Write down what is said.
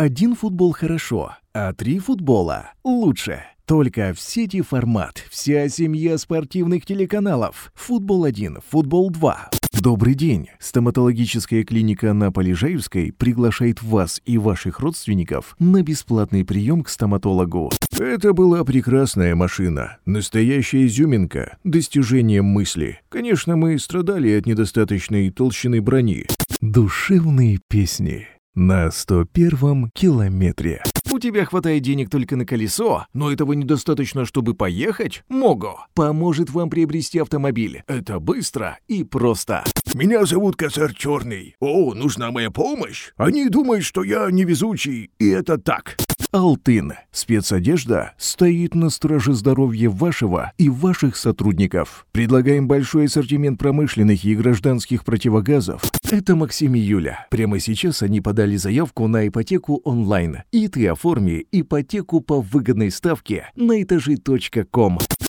Один футбол хорошо, а 3 футбола лучше. Только в сети «Формат». Вся семья спортивных телеканалов. «Футбол-1», «Футбол-2». Добрый день! Стоматологическая клиника на Полежаевской приглашает вас и ваших родственников на бесплатный прием к стоматологу. Это была прекрасная машина, настоящая изюминка, достижение мысли. Конечно, мы страдали от недостаточной толщины брони. Душевные песни на 101-м километре. У тебя хватает денег только на колесо, но этого недостаточно, чтобы поехать? Мого поможет вам приобрести автомобиль. Это быстро и просто. Меня зовут Косарь Черный. О, нужна моя помощь? Они думают, что я невезучий, и это так. Алтын. Спецодежда стоит на страже здоровья вашего и ваших сотрудников. Предлагаем большой ассортимент промышленных и гражданских противогазов. Это Максим и Юля. Прямо сейчас они подали заявку на ипотеку онлайн. И ты оформи ипотеку по выгодной ставке на этажи.ком.